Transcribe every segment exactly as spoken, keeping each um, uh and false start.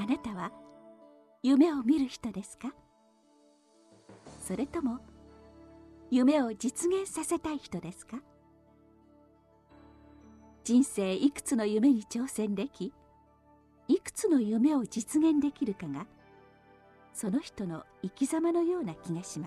あなたは夢を見る人ですか？それとも夢を実現させたい人ですか？人生いくつの夢に挑戦でき、いくつの夢を実現できるかがその人の生き様のような気がします。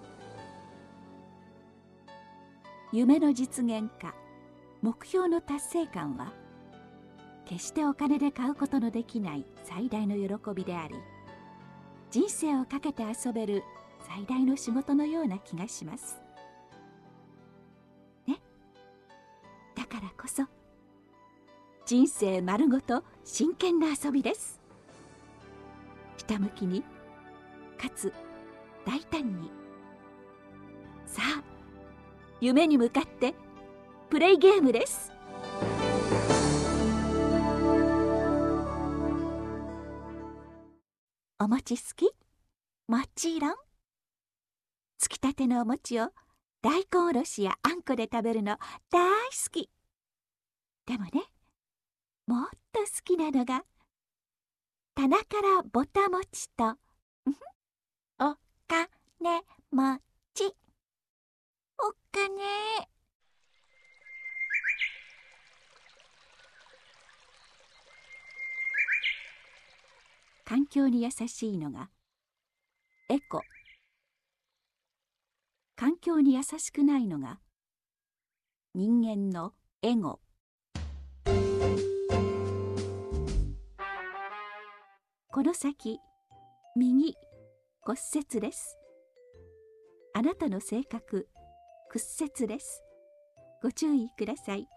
夢の実現か目標の達成感は決してお金で買うことのできない最大の喜びであり、人生をかけて遊べる最大の仕事のような気がしますね。だからこそ人生丸ごと真剣な遊びです。ひたむきにかつ大胆に、さあ夢に向かってプレイゲームです。お餅好き？もちろん。つきたてのお餅を大根おろしやあんこで食べるの大好き。でもね、もっと好きなのが棚からぼた餅とお金餅。お金。環境に優しいのがエコ。環境に優しくないのが人間のエゴ。この先右骨折です。あなたの性格屈折です。ご注意ください。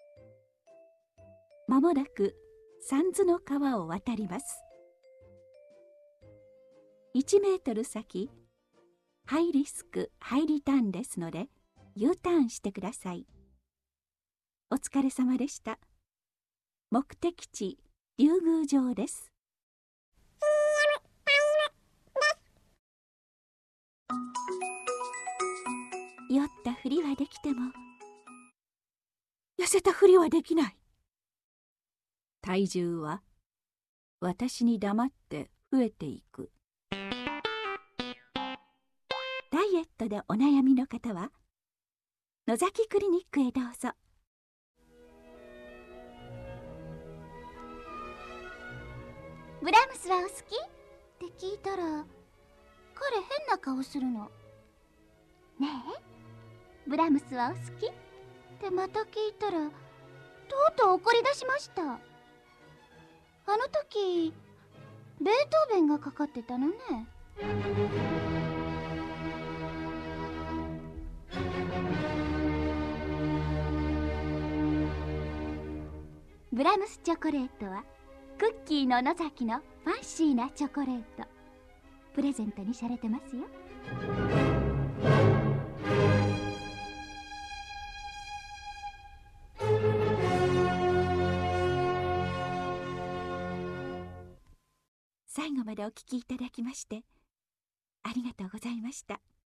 まもなく三途の川を渡ります。いちメートル先、ハイリスクハイリターンですので U ターンしてください。お疲れ様でした。目的地竜宮城です。酔ったふりはできても痩せたふりはできない。体重は私に黙って増えていく。ダイエットでお悩みの方は野崎クリニックへどうぞ。 ブラームスはお好きって聞いたら、彼変な顔するの。ねえ、ブラームスはお好きってまた聞いたら、とうとう怒り出しました。あの時ベートーベンがかかってたのね。ブラムスチョコレートはクッキーの野崎のファンシーなチョコレート。プレゼントにされてますよ。 最後までお聞きいただきましてありがとうございました。